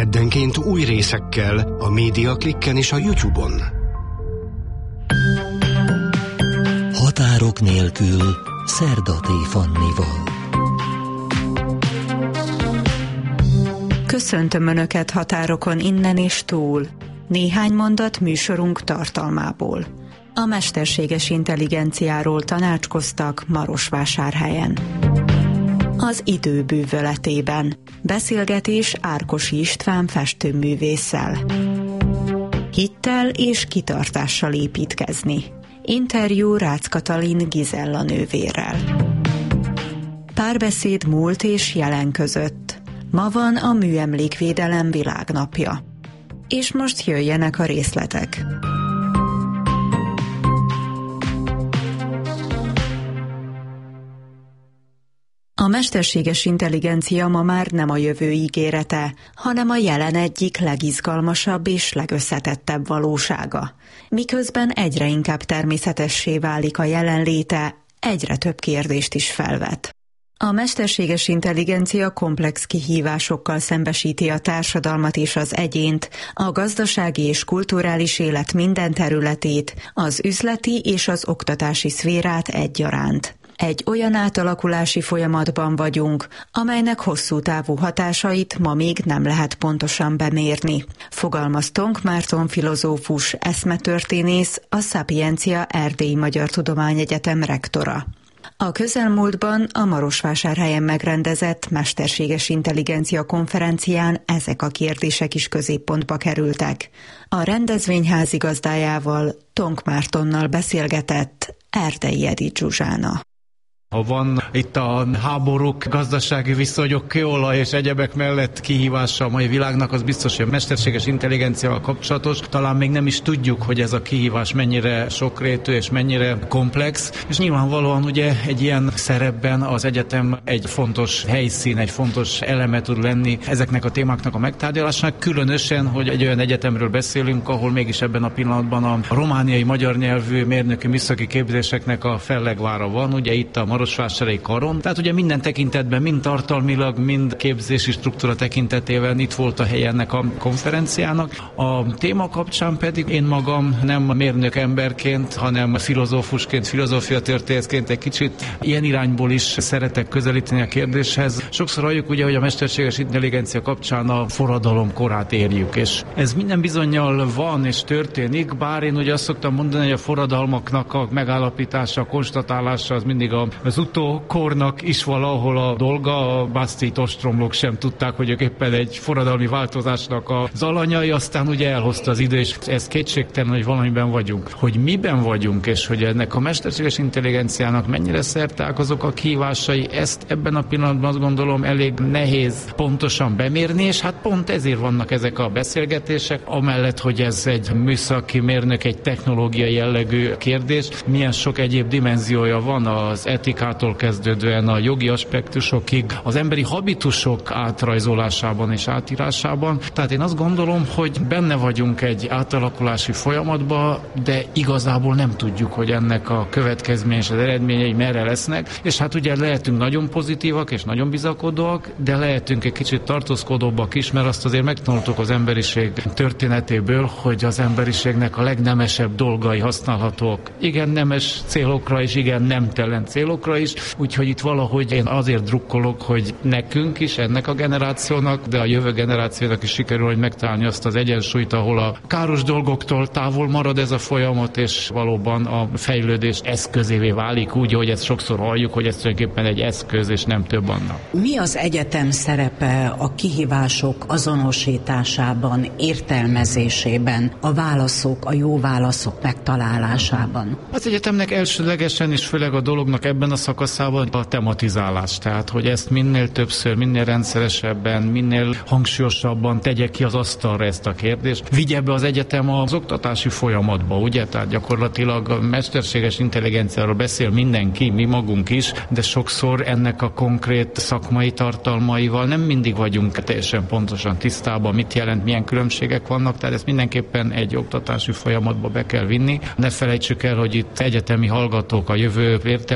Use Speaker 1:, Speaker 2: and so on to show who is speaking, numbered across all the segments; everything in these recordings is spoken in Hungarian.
Speaker 1: Keddenként új részekkel a Média Klikken és a YouTube-on.
Speaker 2: Határok nélkül Szerda T. Fannival.
Speaker 3: Köszöntöm Önöket határokon innen és túl. Néhány mondat műsorunk tartalmából. A mesterséges intelligenciáról tanácskoztak Marosvásárhelyen. Az idő bűvöletében. Beszélgetés Árkosi István festőművésszel. Hittel és kitartással építkezni. Interjú Rácz Katalin Gizella nővérrel. Párbeszéd múlt és jelen között. Ma van a Műemlékvédelem világnapja. És most jöjjenek a részletek. A mesterséges intelligencia ma már nem a jövő ígérete, hanem a jelen egyik legizgalmasabb és legösszetettebb valósága. Miközben egyre inkább természetessé válik a jelenléte, egyre több kérdést is felvet. A mesterséges intelligencia komplex kihívásokkal szembesíti a társadalmat és az egyént, a gazdasági és kulturális élet minden területét, az üzleti és az oktatási szférát egyaránt. Egy olyan átalakulási folyamatban vagyunk, amelynek hosszú távú hatásait ma még nem lehet pontosan bemérni. Fogalmaz Tonk Márton filozófus, eszmetörténész, a Szapiencia Erdélyi Magyar Tudományegyetem rektora. A közelmúltban a Marosvásárhelyen megrendezett mesterséges intelligencia konferencián ezek a kérdések is középpontba kerültek. A rendezvény házigazdájával, Tonk Mártonnal beszélgetett Erdei Edith Zsuzsána.
Speaker 4: Ha van itt a háborúk, gazdasági viszonyok, kőolaj és egyebek mellett kihívása a mai világnak, az biztos, hogy a mesterséges intelligenciával kapcsolatos. Talán még nem is tudjuk, hogy ez a kihívás mennyire sokrétű és mennyire komplex. És nyilvánvalóan ugye egy ilyen szerepben az egyetem egy fontos helyszín, egy fontos eleme tud lenni ezeknek a témáknak a megtárgyalásának. Különösen, hogy egy olyan egyetemről beszélünk, ahol mégis ebben a pillanatban a romániai magyar nyelvű mérnöki műszaki képzéseknek a fellegvára van. Ugye itt a Marosvásárhelyi Karon. Tehát ugye minden tekintetben, mind tartalmilag, mind képzési struktúra tekintetében itt volt a helye ennek a konferenciának. A téma kapcsán pedig én magam nem mérnök emberként, hanem filozófusként, filozófiatörténészként egy kicsit ilyen irányból is szeretek közelíteni a kérdéshez. Sokszor halljuk ugye, hogy a mesterséges intelligencia kapcsán a forradalom korát érjük, és ez minden bizonnyal van és történik, bár én ugye azt szoktam mondani, hogy a forradalmaknak a megállapítása, a konstatálása az mindig az utókornak is valahol a dolga. A basztit ostromlók sem tudták, hogy ők éppen egy forradalmi változásnak az alanyai, aztán ugye elhozta az idő, és ez kétségtelen, hogy valamiben vagyunk. Hogy miben vagyunk, és hogy ennek a mesterséges intelligenciának mennyire szerteágazók a kihívásai, ezt ebben a pillanatban azt gondolom elég nehéz pontosan bemérni, és hát pont ezért vannak ezek a beszélgetések, amellett, hogy ez egy műszaki mérnök, egy technológiai jellegű kérdés, milyen sok egyéb dimenziója van az etikától kezdődően a jogi aspektusokig, az emberi habitusok átrajzolásában és átírásában. Tehát én azt gondolom, hogy benne vagyunk egy átalakulási folyamatban, de igazából nem tudjuk, hogy ennek a következmény és az eredményei merre lesznek. És hát ugye lehetünk nagyon pozitívak és nagyon bizakodóak, de lehetünk egy kicsit tartózkodóbbak is, mert azt azért megtanultuk az emberiség történetéből, hogy az emberiségnek a legnemesebb dolgai használhatók. Igen nemes célokra és igen nemtelen célokra is, úgyhogy itt valahogy én azért drukkolok, hogy nekünk is, ennek a generációnak, de a jövő generációnak is sikerül, hogy megtalálni azt az egyensúlyt, ahol a káros dolgoktól távol marad ez a folyamat, és valóban a fejlődés eszközévé válik úgy, hogy ezt sokszor halljuk, hogy ez tulajdonképpen egy eszköz, és nem több annak.
Speaker 5: Mi az egyetem szerepe a kihívások azonosításában, értelmezésében, a válaszok, a jó válaszok megtalálásában?
Speaker 4: Az egyetemnek elsődlegesen és főleg a dolognak ebben a szakaszában a tematizálás, tehát hogy ezt minél többször, minél rendszeresebben, minél hangsúlyosabban tegye ki az asztalra ezt a kérdést. Vigye be az egyetem az oktatási folyamatba, ugye? Tehát gyakorlatilag a mesterséges intelligenciáról beszél mindenki, mi magunk is, de sokszor ennek a konkrét szakmai tartalmaival nem mindig vagyunk teljesen pontosan tisztában, mit jelent, milyen különbségek vannak, tehát ezt mindenképpen egy oktatási folyamatba be kell vinni. Ne felejtsük el, hogy itt egyetemi hallgatók, a jövő értelmiségi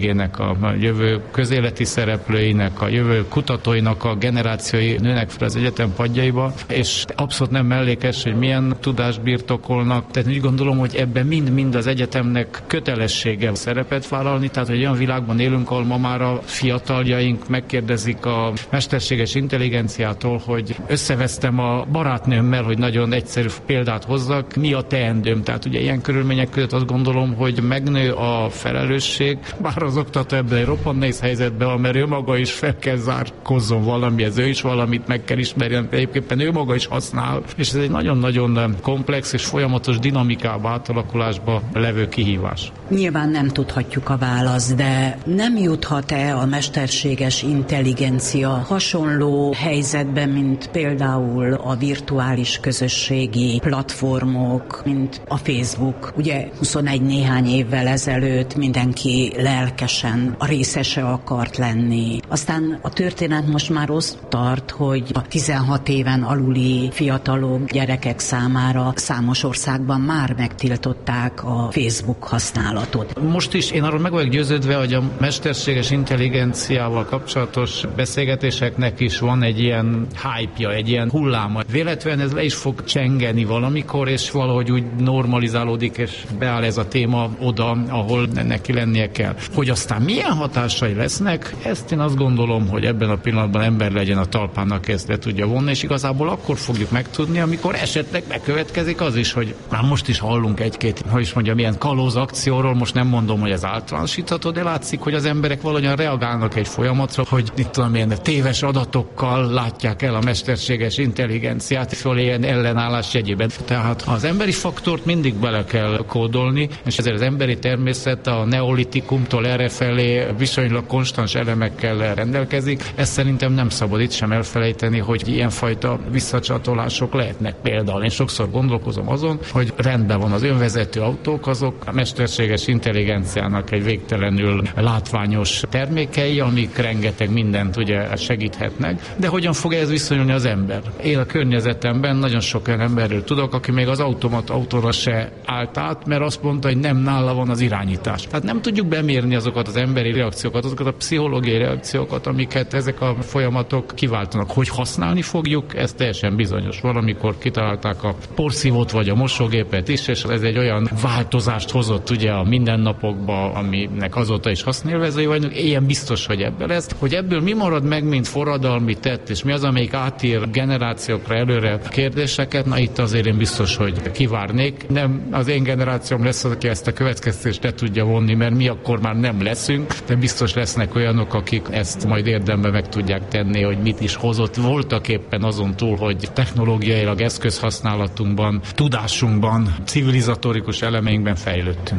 Speaker 4: közösségének, a jövő közéleti szereplőinek, a jövő kutatóinak a generációi nőnek fel az egyetem padjaiba, és abszolút nem mellékes, hogy milyen tudást birtokolnak. Tehát úgy gondolom, hogy ebben mind az egyetemnek kötelessége szerepet vállalni, tehát hogy olyan világban élünk, ahol ma már a fiataljaink megkérdezik a mesterséges intelligenciától, hogy összevesztem a barátnőmmel, hogy nagyon egyszerű példát hozzak, mi a teendőm. Tehát ugye ilyen körülmények között azt gondolom, hogy megnő a felelősség, bár az oktató ebben egy roppant nehéz helyzetben van, mert ő maga is fel kell zárkozzon valamihez, ő is valamit meg kell ismerjen, egyébként ő maga is használ, és ez egy nagyon-nagyon komplex és folyamatos dinamikába, átalakulásba levő kihívás.
Speaker 5: Nyilván nem tudhatjuk a választ, de nem juthat-e a mesterséges intelligencia hasonló helyzetben, mint például a virtuális közösségi platformok, mint a Facebook? Ugye 21 néhány évvel ezelőtt mindenki lelkesen a részese akart lenni. Aztán a történet most már ott tart, hogy a 16 éven aluli fiatalok, gyerekek számára számos országban már megtiltották a Facebook használatot.
Speaker 4: Most is én arról meg vagyok győződve, hogy a mesterséges intelligenciával kapcsolatos beszélgetéseknek is van egy ilyen hype-ja, egy ilyen hulláma. Véletlenül ez le is fog csengeni valamikor, és valahogy úgy normalizálódik, és beáll ez a téma oda, ahol neki lennie kell. Hogy aztán milyen hatásai lesznek, ezt én azt gondolom, hogy ebben a pillanatban ember legyen a talpának, ezt le tudja vonni, és igazából akkor fogjuk megtudni, amikor esetleg bekövetkezik az is, hogy már most is hallunk egy-két, hogy is mondjam, ilyen kalóz akcióról, most nem mondom, hogy ez általánosítható, de látszik, hogy az emberek valahogyan reagálnak egy folyamatra, hogy itt tudom, ilyen téves adatokkal látják el a mesterséges intelligenciát, föl ilyen ellenállás jegyében. Tehát az emberi faktort mindig bele kell kódolni, és ezért az emberi természet a neolitikumtól errefelé viszonylag konstans elemekkel rendelkezik. Ezt szerintem nem szabad itt sem elfelejteni, hogy ilyenfajta visszacsatolások lehetnek. Például én sokszor gondolkozom azon, hogy rendben van az önvezető autók, azok a mesterséges intelligenciának egy végtelenül látványos termékei, amik rengeteg mindent ugye segíthetnek, de hogyan fog ez viszonyulni az ember? Én a környezetemben nagyon sok olyan emberről tudok, aki még az autóra se állt át, mert azt mondta, hogy nem nála van az irányítás. Tehát nem tudjuk bemérni azokat az emberi reakciókat, azokat a pszichológiai reakciókat, amiket ezek a folyamatok kiváltanak. Hogy használni fogjuk, ez teljesen bizonyos. Valamikor kitalálták a porszívót vagy a mosógépet is, és ez egy olyan változást hozott ugye a mindennapokba, aminek azóta is hasznélvezői vagyunk. Ilyen biztos, hogy ebből lesz. Hogy ebből mi marad meg, mint forradalmi tett, és mi az, amelyik átír generációkra előre kérdéseket, na itt azért én biztos, hogy kivárnék. Nem az én generációm lesz az, aki ezt a következtetést le tudja vonni, mert mi akkor már nem leszünk, de biztos lesznek olyanok, akik ezt majd érdemben meg tudják tenni, hogy mit is hozott. Voltak éppen azon túl, hogy technológiailag eszközhasználatunkban, tudásunkban, civilizatórikus elemeinkben fejlődtünk.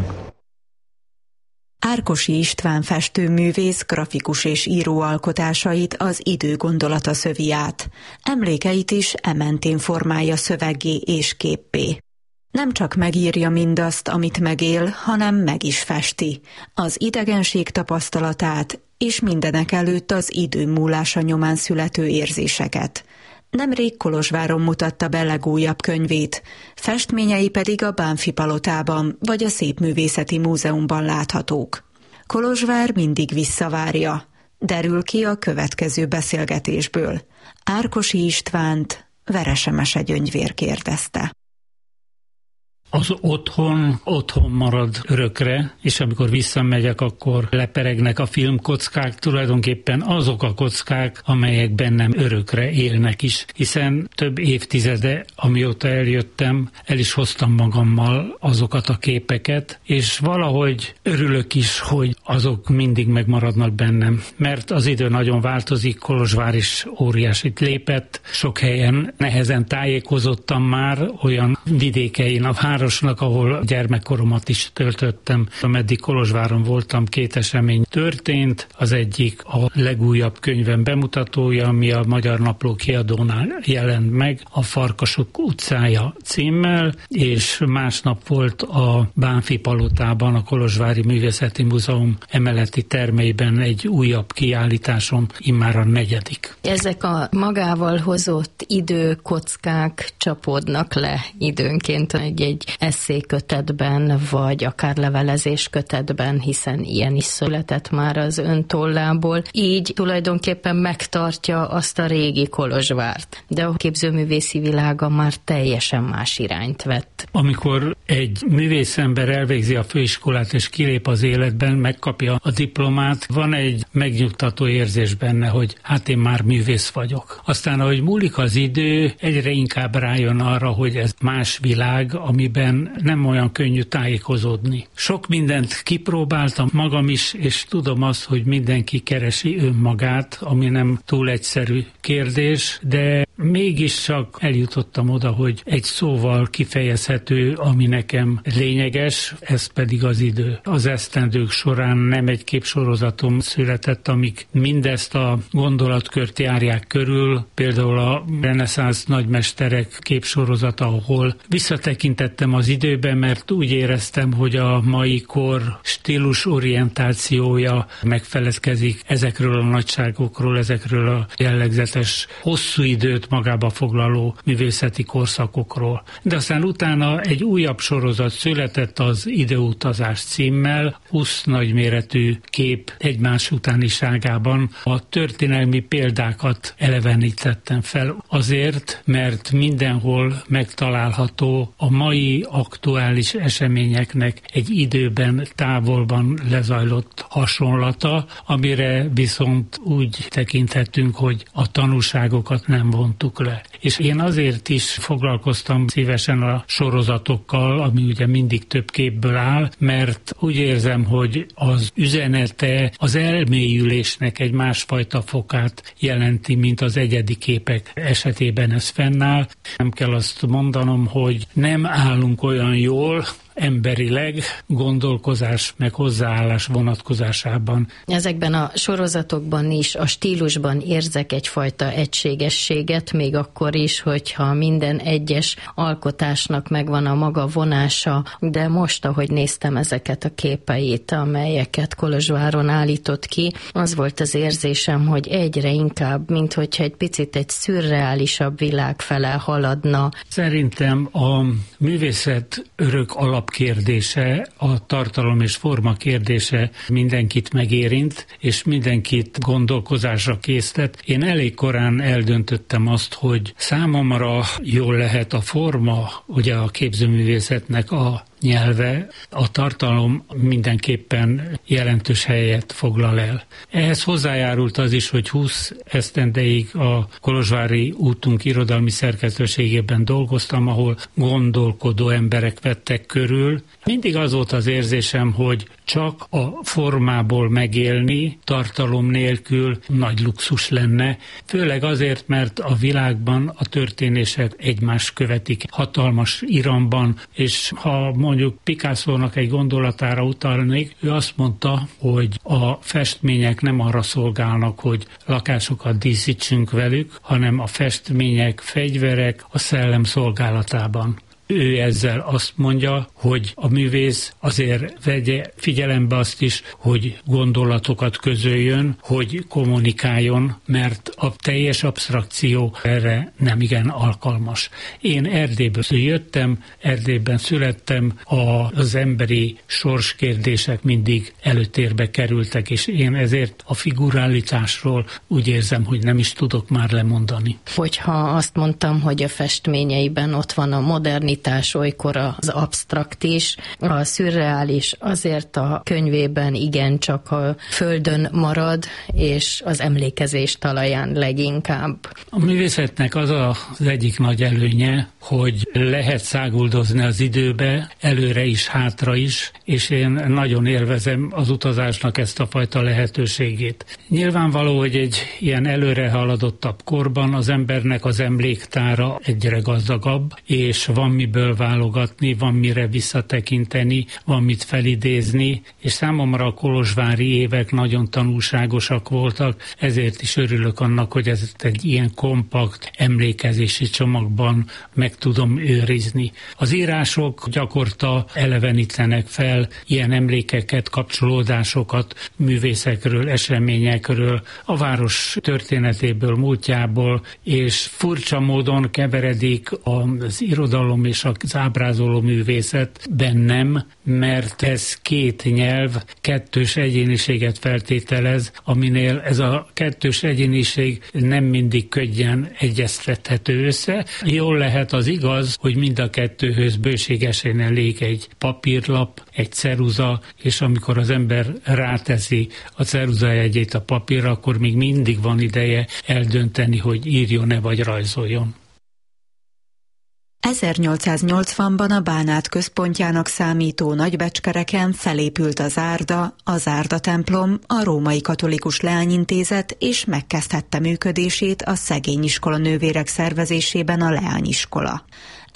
Speaker 3: Árkosi István festőművész, grafikus és író alkotásait az idő gondolata szövi át. Emlékeit is ementén formálja szöveggé és képpé. Nem csak megírja mindazt, amit megél, hanem meg is festi. Az idegenség tapasztalatát, és mindenek előtt az idő múlása nyomán születő érzéseket. Nemrég Kolozsváron mutatta be legújabb könyvét, festményei pedig a Bánffy Palotában vagy a Szépművészeti Múzeumban láthatók. Kolozsvár mindig visszavárja, derül ki a következő beszélgetésből. Árkosi Istvánt Verese Mese Gyöngyvér kérdezte.
Speaker 6: Az otthon marad örökre, és amikor visszamegyek, akkor leperegnek a filmkockák, tulajdonképpen azok a kockák, amelyek bennem örökre élnek is, hiszen több évtizede, amióta eljöttem, el is hoztam magammal azokat a képeket, és valahogy örülök is, hogy azok mindig megmaradnak bennem, mert az idő nagyon változik, Kolozsvár is óriásit lépett, sok helyen nehezen tájékozottam már, olyan vidékein a városnak, ahol gyermekkoromat is töltöttem. Ameddig Kolozsváron voltam, 2 esemény történt. Az egyik a legújabb könyvem bemutatója, ami a Magyar Napló kiadónál jelent meg, a Farkasok utcája címmel, és másnap volt a Bánffy Palotában, a Kolozsvári Művészeti Múzeum emeleti termeiben egy újabb kiállításom, immár a 4.
Speaker 7: Ezek a magával hozott időkockák csapódnak le időnként egy egy esszékötetben, vagy akár levelezés kötetben, hiszen ilyen is született már az ön tollából. Így tulajdonképpen megtartja azt a régi Kolozsvárt. De a képzőművészi világa már teljesen más irányt vett.
Speaker 6: Amikor egy művészember elvégzi a főiskolát és kilép az életben, megkapja a diplomát, van egy megnyugtató érzés benne, hogy hát én már művész vagyok. Aztán, ahogy múlik az idő, egyre inkább rájön arra, hogy ez más világ, amiben nem olyan könnyű tájékozódni. Sok mindent kipróbáltam magam is, és tudom azt, hogy mindenki keresi önmagát, ami nem túl egyszerű kérdés, de mégiscsak eljutottam oda, hogy egy szóval kifejezhető, ami nekem lényeges, ez pedig az idő. Az esztendők során nem egy képsorozatom született, amik mindezt a gondolatkört járják körül, például a reneszánsz nagymesterek képsorozata, ahol visszatekintettem az időbe, mert úgy éreztem, hogy a mai kor stílus orientációja megfeledkezik ezekről a nagyságokról, ezekről a jellegzetes hosszú időt magába foglaló művészeti korszakokról. De aztán utána egy újabb sorozat született az Időutazás címmel, 20 nagyméretű kép egymás utániságában a történelmi példákat elevenítettem fel. Azért, mert mindenhol megtalálható a mai aktuális eseményeknek egy időben, távolban lezajlott hasonlata, amire viszont úgy tekinthetünk, hogy a tanulságokat nem vontuk le. És én azért is foglalkoztam szívesen a sorozatokkal, ami ugye mindig több képből áll, mert úgy érzem, hogy az üzenete az elmélyülésnek egy másfajta fokát jelenti, mint az egyedi képek esetében ez fennáll. Nem kell azt mondanom, hogy nem állunk olyan jól, emberileg, gondolkozás meg hozzáállás vonatkozásában.
Speaker 7: Ezekben a sorozatokban is, a stílusban érzek egyfajta egységességet, még akkor is, hogyha minden egyes alkotásnak megvan a maga vonása, de most, ahogy néztem ezeket a képeit, amelyeket Kolozsváron állított ki, az volt az érzésem, hogy egyre inkább, mint hogyha egy picit egy szürreálisabb világ fele haladna.
Speaker 6: Szerintem a művészet örök alapkérdése, a tartalom és forma kérdése mindenkit megérint, és mindenkit gondolkozásra késztet. Én elég korán eldöntöttem azt, hogy számomra jól lehet a forma, ugye a képzőművészetnek a nyelve, a tartalom mindenképpen jelentős helyet foglal el. Ehhez hozzájárult az is, hogy 20 esztendeig a Kolozsvári útunk irodalmi szerkesztőségében dolgoztam, ahol gondolkodó emberek vettek körül. Mindig az volt az érzésem, hogy csak a formából megélni, tartalom nélkül nagy luxus lenne. Főleg azért, mert a világban a történések egymást követik hatalmas iramban, és ha mondjuk Picasso-nak egy gondolatára utalnék, ő azt mondta, hogy a festmények nem arra szolgálnak, hogy lakásokat díszítsünk velük, hanem a festmények fegyverek a szellem szolgálatában. Ő ezzel azt mondja, hogy a művész azért vegye figyelembe azt is, hogy gondolatokat közöljön, hogy kommunikáljon, mert a teljes absztrakció erre nem igen alkalmas. Én Erdélyből jöttem, Erdélyben születtem, az emberi sorskérdések mindig előtérbe kerültek, és én ezért a figuralitásról úgy érzem, hogy nem is tudok már lemondani.
Speaker 7: Hogyha azt mondtam, hogy a festményeiben ott van a modernitás, olykor az absztrakt is, a szürreális azért a könyvében igencsak a földön marad, és az emlékezés talaján leginkább.
Speaker 6: A művészetnek az az egyik nagy előnye, hogy lehet száguldozni az időbe, előre is, hátra is, és én nagyon élvezem az utazásnak ezt a fajta lehetőségét. Nyilvánvaló, hogy egy ilyen előre haladottabb korban az embernek az emléktára egyre gazdagabb, és van miből válogatni, van mire visszatekinteni, van mit felidézni, és számomra a kolozsvári évek nagyon tanulságosak voltak, ezért is örülök annak, hogy ezt egy ilyen kompakt emlékezési csomagban meg tudom őrizni. Az írások gyakorta elevenítenek fel ilyen emlékeket, kapcsolódásokat művészekről, eseményekről, a város történetéből, múltjából, és furcsa módon keveredik az irodalom és és az ábrázoló művészetben nem, mert ez két nyelv kettős egyéniséget feltételez, aminél ez a kettős egyéniség nem mindig könnyen egyeztethető össze. Jól lehet az igaz, hogy mind a kettőhöz bőségesen elég egy papírlap, egy ceruza, és amikor az ember ráteszi a ceruzájegyét a papírra, akkor még mindig van ideje eldönteni, hogy írjon-e vagy rajzoljon.
Speaker 3: 1880-ban a Bánát központjának számító Nagybecskereken felépült az Árda templom, a Római Katolikus Leányintézet, és megkezdhette működését a szegényiskola nővérek szervezésében a leányiskola.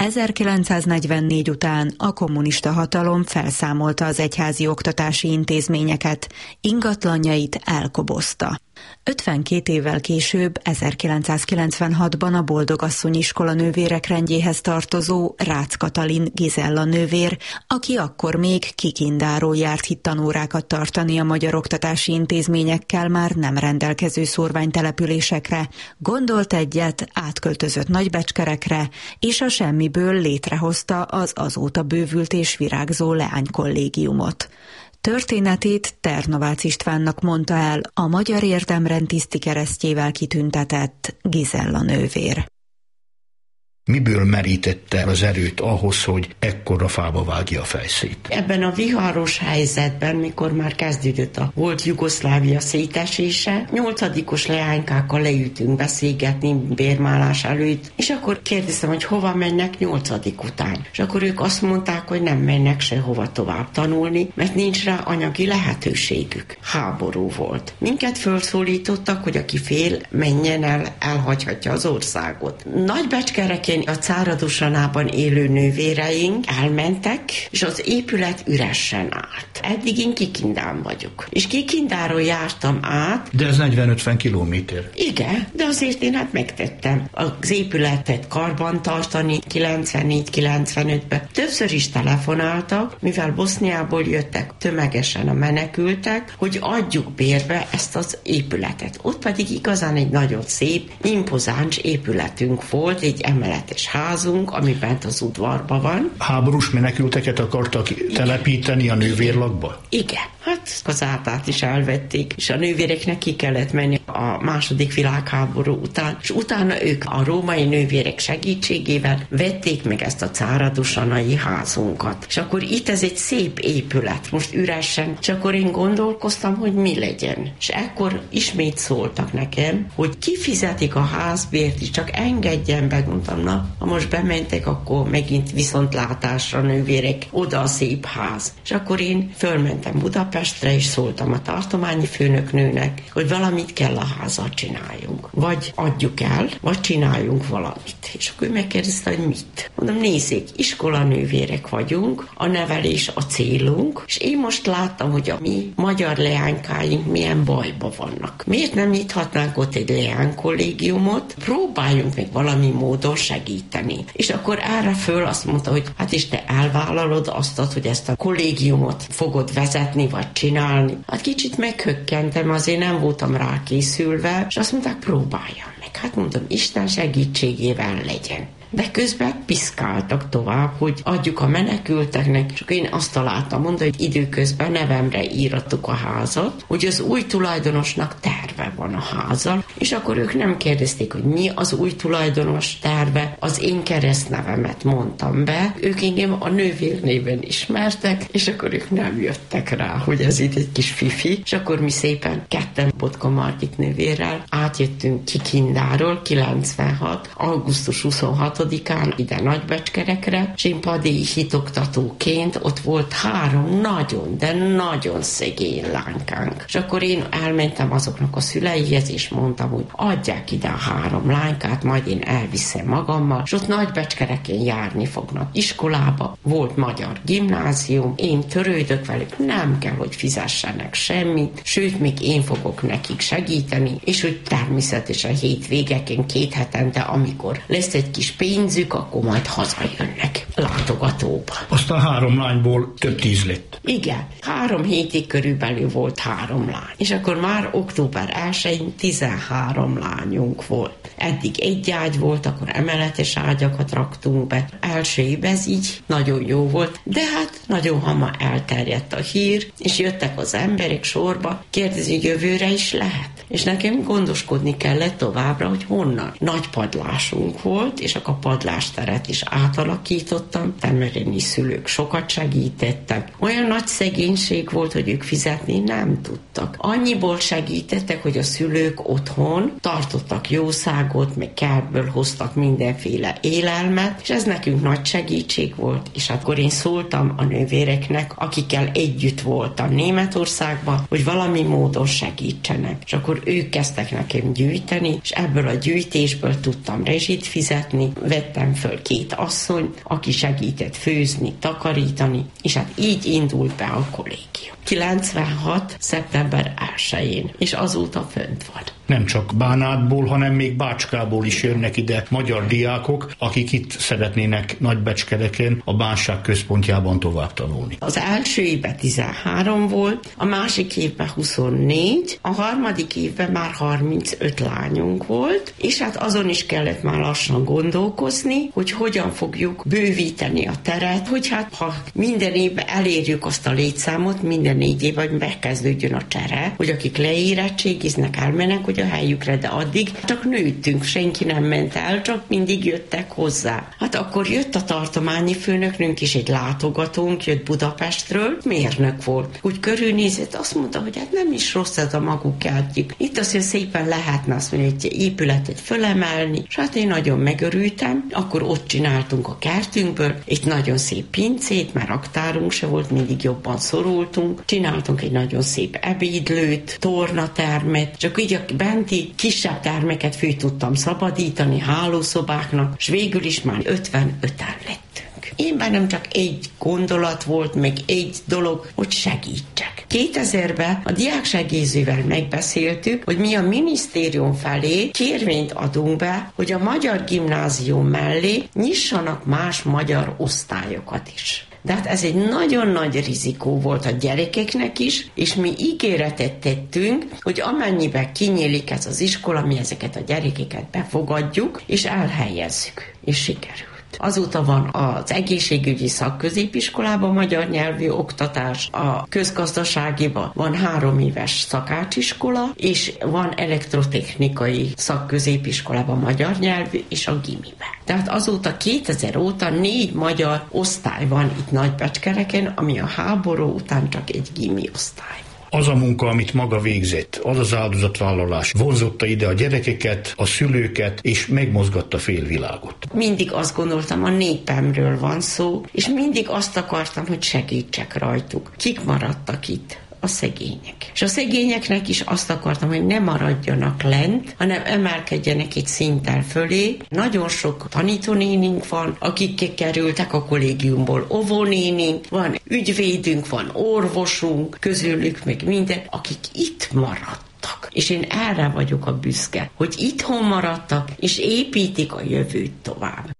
Speaker 3: 1944 után a kommunista hatalom felszámolta az egyházi oktatási intézményeket, ingatlanjait elkobozta. 52 évvel később, 1996-ban a Boldogasszony iskola nővérek rendjéhez tartozó Rácz Katalin Gizella nővér, aki akkor még Kikindáról járt hittanórákat tartani a magyar oktatási intézményekkel már nem rendelkező szórványtelepülésekre, gondolt egyet, átköltözött Nagybecskerekre, és a semmiből létrehozta az azóta bővült és virágzó leánykollégiumot. Történetét Ternovácz Istvánnak mondta el a Magyar Érdemrend tisztikeresztjével kitüntetett Gizella nővér.
Speaker 8: Miből merítette az erőt ahhoz, hogy ekkora fába vágja a fejszét?
Speaker 9: Ebben a viharos helyzetben, mikor már kezdődött a volt Jugoszlávia szétesése, 8-os leánykákkal leültünk beszélgetni bérmálás előtt, és akkor kérdeztem, hogy hova mennek 8. után. És akkor ők azt mondták, hogy nem mennek sehova tovább tanulni, mert nincs rá anyagi lehetőségük. Háború volt. Minket felszólítottak, hogy aki fél, menjen el, elhagyhatja az országot. Nagybecskerekén a Cáradosanában élő nővéreink elmentek, és az épület üresen állt. Eddig én Kikindán vagyok. És Kikindáról jártam át.
Speaker 8: De ez 40-50 kilométer.
Speaker 9: Igen, de azért én megtettem. Az épületet karban tartani 94-95-ben. Többször is telefonáltak, mivel Boszniából jöttek tömegesen a menekültek, hogy adjuk bérbe ezt az épületet. Ott pedig igazán egy nagyon szép, impozáns épületünk volt, egy emeletes házunk, ami bent az udvarban van.
Speaker 8: Háborús menekülteket akartak telepíteni a nővérlakba?
Speaker 9: Igen. Hát az átát is elvették, és a nővéreknek ki kellett menni a második világháború után, és utána ők a római nővérek segítségével vették meg ezt a cáradosanai házunkat. És akkor itt ez egy szép épület, most üresen, és akkor én gondolkoztam, hogy mi legyen. És ekkor ismét szóltak nekem, hogy kifizetik a házbért is, csak engedjen be, mondtam, na, ha most bementek, akkor megint viszontlátásra nővérek, oda a szép ház. És akkor én fölmentem Budapestre, és szóltam a tartományi főnöknőnek, hogy valamit kell a házzal csináljunk. Vagy adjuk el, vagy csináljunk valamit. És akkor ő megkérdezte, hogy mit. Mondom, nézzék, iskolanővérek vagyunk, a nevelés a célunk, és én most láttam, hogy a mi magyar leánykáink milyen bajba vannak. Miért nem nyithatnánk ott egy leánykollégiumot? Próbáljunk meg valami módon segíteni. És akkor erre föl azt mondta, hogy hát és te elvállalod azt, hogy ezt a kollégiumot fogod vezetni, vagy csinálni. Hát kicsit meghökkentem, azért nem voltam rá készülve, és azt mondták, próbáljam meg. Hát mondom, Isten segítségével legyen. De közben piszkáltak tovább, hogy adjuk a menekülteknek, és akkor én azt találtam mondani, hogy időközben nevemre írattuk a házat, hogy az új tulajdonosnak terve van a házzal, és akkor ők nem kérdezték, hogy mi az új tulajdonos terve, az én keresztnevemet mondtam be, ők engem a nővérnéven ismertek, és akkor ők nem jöttek rá, hogy ez itt egy kis fifi, és akkor mi szépen ketten Botka Margit nővérrel átjöttünk Kikindáról 96. augusztus 26-án ide Nagybecskerekre, és én padéi hitoktatóként ott volt 3 nagyon, de nagyon szegény lánykánk. És akkor én elmentem azoknak a szüleihez, és mondtam, hogy adják ide a 3 lánykát, majd én elviszem magammal, és ott Nagybecskereken járni fognak iskolába. Volt magyar gimnázium, én törődök velük, nem kell, hogy fizessenek semmit, sőt, még én fogok nekik segíteni, és hogy természetesen hétvégeken 2 hetente, amikor lesz egy kis pénz, pénzük, akkor majd hazajönnek látogatóba.
Speaker 8: Aztán 3 lányból több 10 lett.
Speaker 9: Igen, 3 hétig körülbelül volt 3 lány. És akkor már október 1-én 13 lányunk volt. Eddig egy ágy volt, akkor emeletes ágyakat raktunk be. Első évben ez így nagyon jó volt, de hát nagyon hamar elterjedt a hír, és jöttek az emberek sorba, kérdezi, hogy jövőre is lehet. És nekem gondoskodni kellett továbbra, hogy honnan. Nagy padlásunk volt, és akkor a padlásteret is átalakítottam, temeréni szülők sokat segítettek. Olyan nagy szegénység volt, hogy ők fizetni nem tudtak. Annyiból segítettek, hogy a szülők otthon tartottak jószágot, meg kertből hoztak mindenféle élelmet, és ez nekünk nagy segítség volt. És akkor én szóltam a nővéreknek, akikkel együtt voltam Németországban, hogy valami módon segítsenek. És akkor ők kezdtek nekem gyűjteni, és ebből a gyűjtésből tudtam rezsit fizetni, vettem föl 2 asszony, aki segített főzni, takarítani, és hát így indult be a kollégium. 96. szeptember 1-én, és azóta fönt van.
Speaker 8: Nem csak Bánátból, hanem még Bácskából is jönnek ide magyar diákok, akik itt szeretnének Nagybecskedeken a Bánság központjában tovább tanulni.
Speaker 9: Az első évben 13 volt, a másik évben 24, a harmadik évben már 35 lányunk volt, és hát azon is kellett már lassan gondolkozni, hogy hogyan fogjuk bővíteni a teret, hogy hát ha minden évben elérjük azt a létszámot, minden 4 évben megkezdődjön a csere, hogy akik leérettségiznek, elmennek, hogy a helyükre, de addig csak nőttünk, senki nem ment el, csak mindig jöttek hozzá. Hát akkor jött a tartományi főnökünk is, egy látogatónk, jött Budapestről, mérnök volt. Úgy körülnézett, azt mondta, hogy hát nem is rossz ez a maguk kertjük. Itt azért szépen lehetne azt mondani, egy épületet fölemelni, és hát én nagyon megörültem, akkor ott csináltunk a kertünkből egy nagyon szép pincét, mert raktárunk se volt, mindig jobban szorultunk, csináltunk egy nagyon szép ebédlőt, tornatermet, csak így a benti kisebb termeket fő tudtam szabadítani hálószobáknak, és végül is már 55-en lettünk. Én bennem csak egy gondolat volt, meg egy dolog, hogy segítsek. 2000-ben a diáksegélyzővel megbeszéltük, hogy mi a minisztérium felé kérvényt adunk be, hogy a magyar gimnázium mellé nyissanak más magyar osztályokat is. De hát ez egy nagyon nagy rizikó volt a gyerekeknek is, és mi ígéretet tettünk, hogy amennyiben kinyílik ez az iskola, mi ezeket a gyerekeket befogadjuk, és elhelyezzük. És sikerült. Azóta van az egészségügyi szakközépiskolában magyar nyelvű oktatás, a közgazdaságiban van 3 éves szakácsiskola, és van elektrotechnikai szakközépiskolában magyar nyelvű, és a gimiben. Tehát azóta 2000 óta 4 magyar osztály van itt Nagybecskereken, ami a háború után csak egy gimi osztály.
Speaker 8: Az a munka, amit maga végzett, az az áldozatvállalás vonzotta ide a gyerekeket, a szülőket, és megmozgatta félvilágot.
Speaker 9: Mindig azt gondoltam, a népemről van szó, és mindig azt akartam, hogy segítsek rajtuk. Kik maradtak itt? A szegények. És a szegényeknek is azt akartam, hogy ne maradjanak lent, hanem emelkedjenek egy szinttel fölé. Nagyon sok tanítónénink van, akik kerültek a kollégiumból, óvónénink, van ügyvédünk, van orvosunk, közülük meg minden, akik itt maradtak. És én erre vagyok a büszke, hogy itthon maradtak, és építik a jövőt tovább.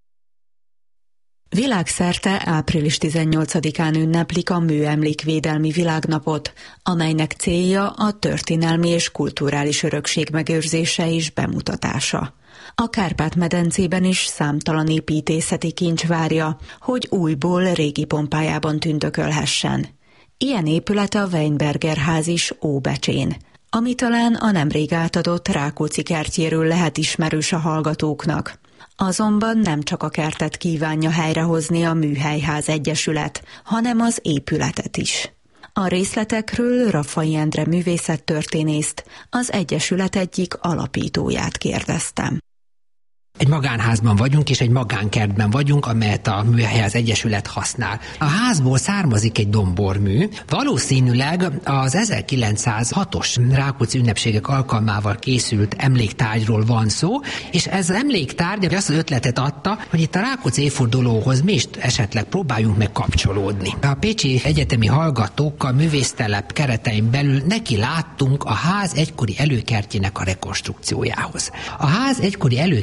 Speaker 3: Világszerte április 18-án ünneplik a Műemlékvédelmi Világnapot, amelynek célja a történelmi és kulturális örökség megőrzése és bemutatása. A Kárpát-medencében is számtalan építészeti kincs várja, hogy újból régi pompájában tündökölhessen. Ilyen épület a Weinberger ház is Óbecsén, ami talán a nemrég átadott Rákóczi kertjéről lehet ismerős a hallgatóknak. Azonban nem csak a kertet kívánja helyrehozni a Műhelyház Egyesület, hanem az épületet is. A részletekről Raffai Endre művészettörténészt, az Egyesület egyik alapítóját kérdeztem.
Speaker 10: Egy magánházban vagyunk, és egy magánkertben vagyunk, amelyet a Műhelyház Egyesület használ. A házból származik egy dombormű. Valószínűleg az 1906-os Rákóczi ünnepségek alkalmával készült emléktárgyról van szó, és ez az emléktárgy azt az ötletet adta, hogy itt a Rákóczi évfordulóhoz mi is esetleg próbáljunk meg kapcsolódni. A pécsi egyetemi hallgatók a művésztelep keretein belül neki láttunk a ház egykori előkertjének a rekonstrukciójához. A ház egykori előkertjéről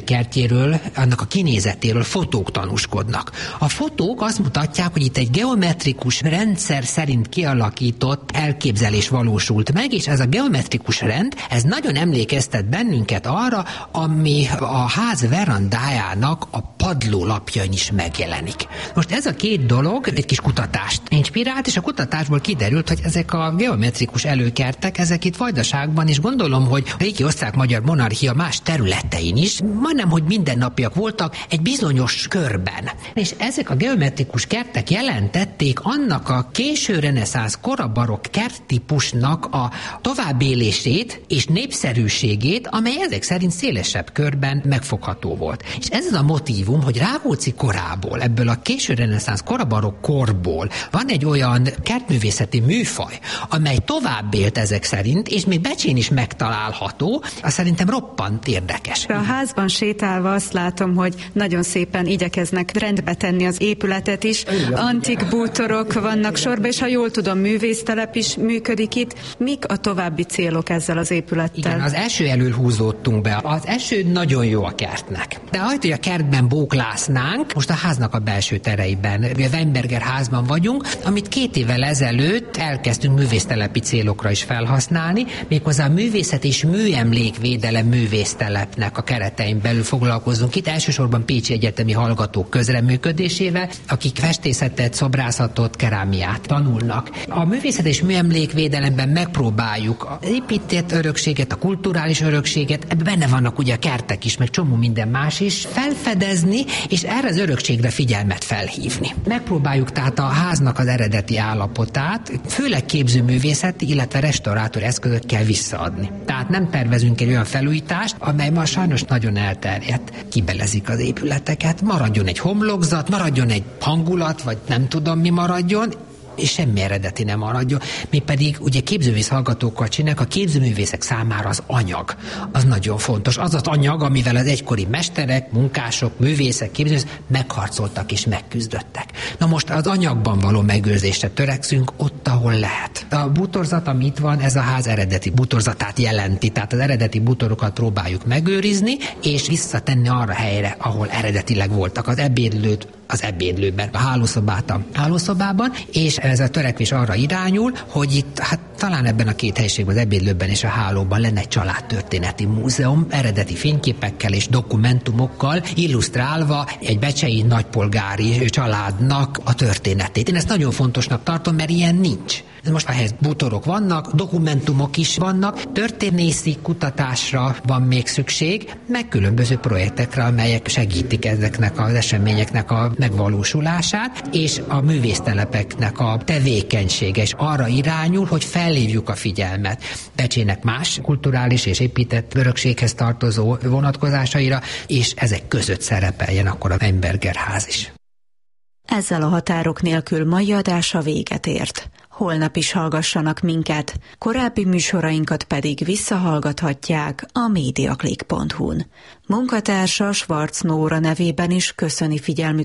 Speaker 10: méretéről, annak a kinézetéről fotók tanúskodnak. A fotók azt mutatják, hogy itt egy geometrikus rendszer szerint kialakított elképzelés valósult meg, és ez a geometrikus rend, ez nagyon emlékeztet bennünket arra, ami a ház verandájának a padlólapjain is megjelenik. Most ez a két dolog egy kis kutatást inspirált, és a kutatásból kiderült, hogy ezek a geometrikus előkertek, ezek itt Vajdaságban, és gondolom, hogy a régi osztrák-magyar monarchia más területein is, majdnem, hogy mindennapiak voltak egy bizonyos körben. És ezek a geometrikus kertek jelentették annak a késő reneszánsz korabarokk kerttípusnak a továbbélését és népszerűségét, amely ezek szerint szélesebb körben megfogható volt. És ez az a motívum, hogy Rákóczi korából, ebből a késő reneszánsz korabarokk korból van egy olyan kertművészeti műfaj, amely tovább élt ezek szerint, és még Becsén is megtalálható, az szerintem roppant érdekes.
Speaker 3: A házban sétálva azt látom, hogy nagyon szépen igyekeznek rendbe tenni az épületet is. Antik bútorok vannak sorba, és ha jól tudom, művésztelep is működik itt. Mik a további célok ezzel az épülettel?
Speaker 10: Igen, az eső elől húzódtunk be. Az eső nagyon jó a kertnek. De ahelyett, hogy a kertben bóklásznánk, most a háznak a belső tereiben, a Weinberger házban vagyunk, amit 2 évvel ezelőtt elkezdtünk művésztelepi célokra is felhasználni, méghozzá a művészet és műemlékvédelem művésztelepnek a keretein belül foglalkozunk itt, elsősorban pécsi egyetemi hallgatók közreműködésével, akik festészetet, szobrászatot, kerámiát tanulnak. A művészet és műemlékvédelemben megpróbáljuk az épített örökséget, a kulturális örökséget, ebben benne vannak ugye a kertek is, meg csomó minden más is, felfedezni, és erre az örökségre figyelmet felhívni. Megpróbáljuk tehát a háznak az eredeti állapotát, főleg képzőművészeti, illetve restaurátor eszközökkel visszaadni. Tehát nem tervezünk egy olyan felújítást, amely ma sajnos nagyon elterjedt. Kibelezik az épületeket, maradjon egy homlokzat, maradjon egy hangulat, vagy nem tudom mi maradjon, és semmi eredeti nem maradjon. Mi pedig ugye képzőművész hallgatókkal csináljuk, a képzőművészek számára az anyag, az nagyon fontos. Az az anyag, amivel az egykori mesterek, munkások, művészek, képzőművészek megharcoltak és megküzdöttek. Na most az anyagban való megőrzésre törekszünk ott, ahol lehet. A bútorzat, ami itt van, ez a ház eredeti bútorzatát jelenti, tehát az eredeti bútorokat próbáljuk megőrizni, és visszatenni arra helyre, ahol eredetileg voltak. Az ebédlőt az ebédlőben, a hálószobát a hálószobában, és ez a törekvés arra irányul, hogy itt talán ebben a 2 helyiségben, az ebédlőben és a hálóban lenne egy családtörténeti múzeum, eredeti fényképekkel és dokumentumokkal, illusztrálva egy becsei nagypolgári családnak a történetét. Én ezt nagyon fontosnak tartom, mert ilyen nincs. Most ehhez bútorok vannak, dokumentumok is vannak, történészi kutatásra van még szükség, meg különböző projektekre, amelyek segítik ezeknek az eseményeknek a megvalósulását, és a művésztelepeknek a tevékenysége is arra irányul, hogy felhívjuk a figyelmet Becsének más kulturális és épített örökséghez tartozó vonatkozásaira, és ezek között szerepeljen akkor a Weinberger ház is.
Speaker 3: Ezzel a Határok nélkül mai adása véget ért. Holnap is hallgassanak minket, korábbi műsorainkat pedig visszahallgathatják a mediaclick.hu-n. Munkatársa Schwarz Nóra nevében is köszöni figyelmüket